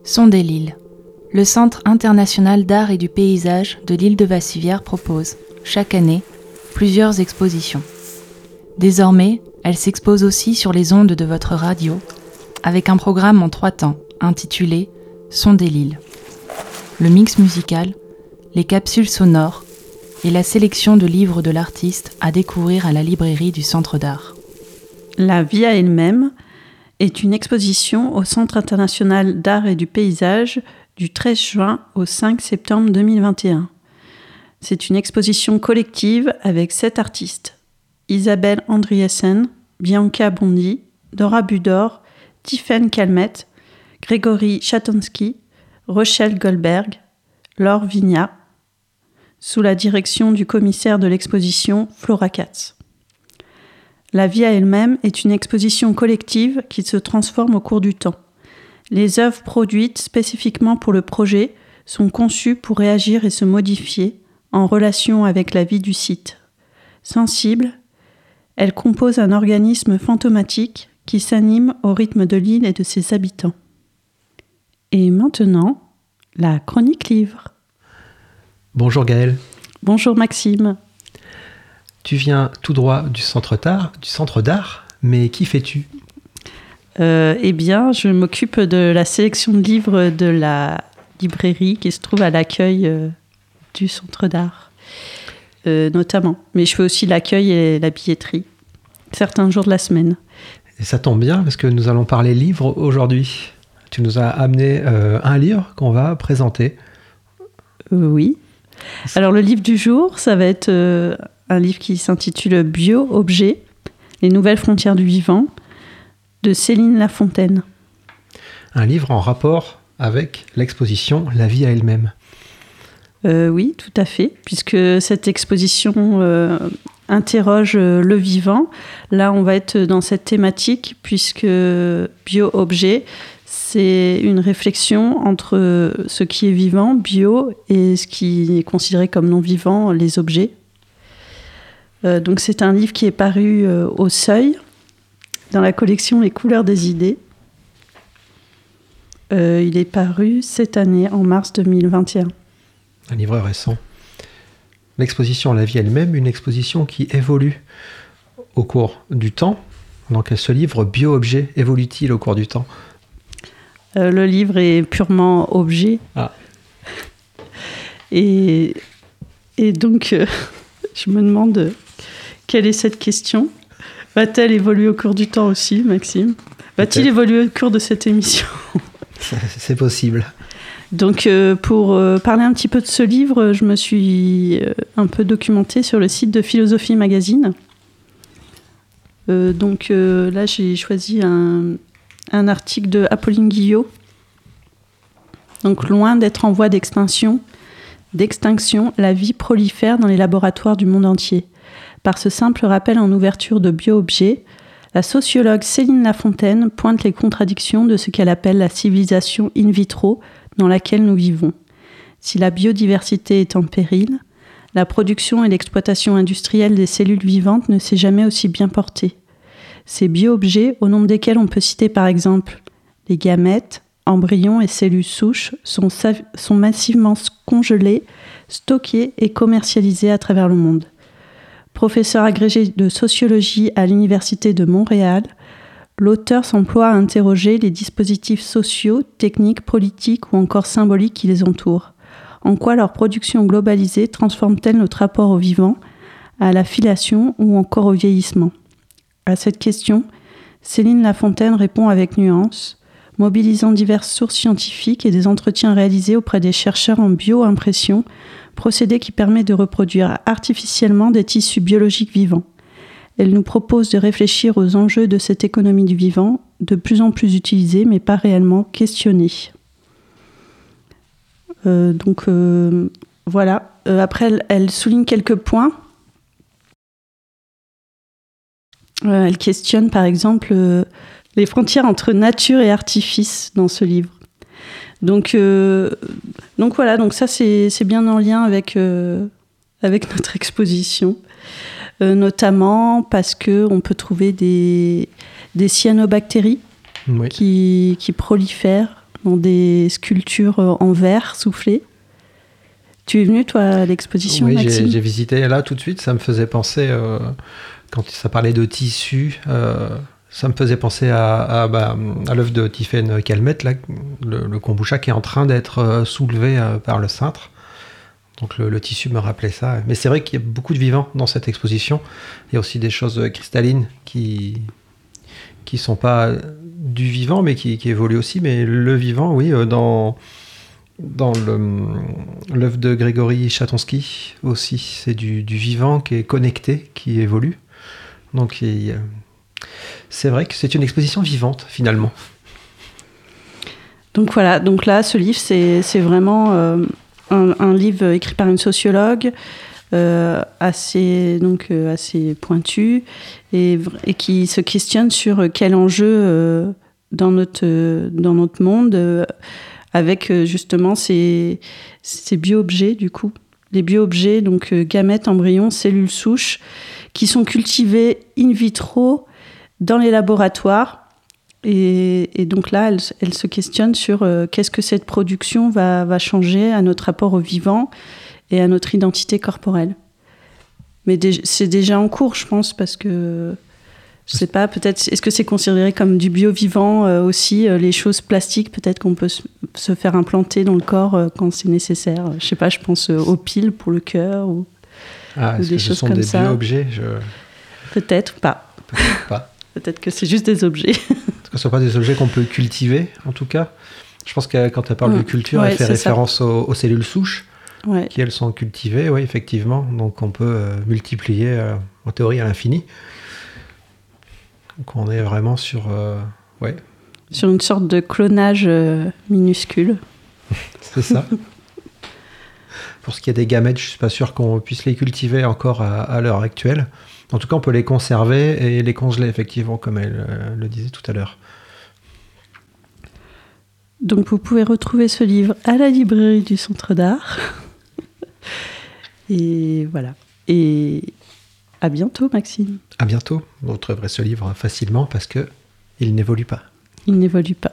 Son des Lilles. Le Centre international d'art et du paysage de l'île de Vassivière propose, chaque année, plusieurs expositions. Désormais, elle s'expose aussi sur les ondes de votre radio, avec un programme en 3 temps, intitulé « Son des Lilles ». Le mix musical, les capsules sonores et la sélection de livres de l'artiste à découvrir à la librairie du Centre d'art. La vie à elle-même est une exposition au Centre international d'art et du paysage du 13 juin au 5 septembre 2021. C'est une exposition collective avec 7 artistes. Isabelle Andriessen, Bianca Bondi, Dora Budor, Tiffaine Calmette, Grégory Chatonsky, Rochelle Goldberg, Laure Vignat, sous la direction du commissaire de l'exposition Flora Katz. La vie à elle-même est une exposition collective qui se transforme au cours du temps. Les œuvres produites spécifiquement pour le projet sont conçues pour réagir et se modifier en relation avec la vie du site. Sensibles, elles composent un organisme fantomatique qui s'anime au rythme de l'île et de ses habitants. Et maintenant, la chronique livre. Bonjour Gaëlle. Bonjour Maxime. Tu viens tout droit du centre d'art, mais qui fais-tu ? Eh bien, je m'occupe de la sélection de livres de la librairie qui se trouve à l'accueil du centre d'art, notamment. Mais je fais aussi l'accueil et la billetterie, certains jours de la semaine. Et ça tombe bien parce que nous allons parler livres aujourd'hui. Tu nous as amené un livre qu'on va présenter. Oui. Alors le livre du jour, ça va être un livre qui s'intitule Bio-Objet, les nouvelles frontières du vivant, de Céline Lafontaine. Un livre en rapport avec l'exposition La vie à elle-même. Oui, tout à fait, puisque cette exposition interroge le vivant. Là, on va être dans cette thématique, puisque bio-objet, c'est une réflexion entre ce qui est vivant, bio, et ce qui est considéré comme non-vivant, les objets. Donc c'est un livre qui est paru au Seuil, dans la collection Les couleurs des idées. Il est paru cette année, en mars 2021. Un livre récent. L'exposition La vie elle-même, une exposition qui évolue au cours du temps. Donc ce livre Bio-objet évolue-t-il au cours du temps ? Le livre est purement objet. Ah. Et donc, je me demande quelle est cette question. Va-t-elle évoluer au cours du temps aussi, Maxime ? Va-t-il évoluer au cours de cette émission ? C'est possible. Donc, pour parler un petit peu de ce livre, je me suis un peu documentée sur le site de Philosophie Magazine. Là, j'ai choisi un article de Apolline Guillot. Donc, loin d'être en voie d'extinction, la vie prolifère dans les laboratoires du monde entier. Par ce simple rappel en ouverture de Bio-objet, la sociologue Céline Lafontaine pointe les contradictions de ce qu'elle appelle la civilisation in vitro dans laquelle nous vivons. Si la biodiversité est en péril, la production et l'exploitation industrielle des cellules vivantes ne s'est jamais aussi bien portée. Ces bio-objets, au nombre desquels on peut citer par exemple les gamètes, embryons et cellules souches, sont massivement congelés, stockés et commercialisés à travers le monde. Professeur agrégé de sociologie à l'Université de Montréal, l'auteur s'emploie à interroger les dispositifs sociaux, techniques, politiques ou encore symboliques qui les entourent. En quoi leur production globalisée transforme-t-elle notre rapport au vivant, à la filiation ou encore au vieillissement ? À cette question, Céline Lafontaine répond avec nuance, mobilisant diverses sources scientifiques et des entretiens réalisés auprès des chercheurs en bio-impression, procédé qui permet de reproduire artificiellement des tissus biologiques vivants. Elle nous propose de réfléchir aux enjeux de cette économie du vivant, de plus en plus utilisée, mais pas réellement questionnée. Voilà. Après, elle souligne quelques points. Elle questionne, par exemple, les frontières entre nature et artifice dans ce livre. Donc voilà, donc ça c'est bien en lien avec notre exposition, notamment parce qu'on peut trouver des cyanobactéries qui prolifèrent dans des sculptures en verre soufflé. Tu es venu, toi, à l'exposition, Oui, Maxime ? j'ai visité là tout de suite. Ça me faisait penser, quand ça parlait de tissu, ça me faisait penser à l'œuvre de Tiffaine Calmette, là, le kombucha qui est en train d'être soulevé par le cintre. Donc le tissu me rappelait ça. Mais c'est vrai qu'il y a beaucoup de vivants dans cette exposition. Il y a aussi des choses cristallines qui sont pas du vivant, mais qui évoluent aussi. Mais le vivant, oui, dans l'œuvre de Grégory Chatonsky aussi, c'est du vivant qui est connecté, qui évolue. Donc c'est vrai que c'est une exposition vivante, finalement. Donc voilà, donc là, ce livre, c'est vraiment un livre écrit par une sociologue, assez pointu, et qui se questionne sur quel enjeu dans notre monde, avec justement ces bio-objets, du coup. Les bio-objets, donc gamètes, embryons, cellules souches, qui sont cultivés in vitro dans les laboratoires. Et donc là, elle se questionne sur qu'est-ce que cette production va changer à notre rapport au vivant et à notre identité corporelle. Mais c'est déjà en cours, je pense, parce que, je sais pas, peut-être, est-ce que c'est considéré comme du bio-vivant aussi, les choses plastiques, peut-être qu'on peut se faire implanter dans le corps quand c'est nécessaire. Je sais pas, je pense aux piles pour le cœur ou des choses comme ça. Ce sont des bio-objets Peut-être pas. Peut-être pas. Peut-être que c'est juste des objets. Est-ce que ce ne sont pas des objets qu'on peut cultiver, en tout cas ? Je pense que quand elle parle de culture, elle fait référence aux cellules souches, qui elles sont cultivées, oui, effectivement. Donc on peut multiplier, en théorie, à l'infini. Donc on est vraiment sur une sorte de clonage minuscule. C'est ça. Pour ce qui est des gamètes, je ne suis pas sûr qu'on puisse les cultiver encore à l'heure actuelle. En tout cas, on peut les conserver et les congeler, effectivement, comme elle le disait tout à l'heure. Donc, vous pouvez retrouver ce livre à la librairie du Centre d'Art. Et voilà. Et à bientôt, Maxime. À bientôt. Vous retrouverez ce livre facilement parce qu'il n'évolue pas. Il n'évolue pas.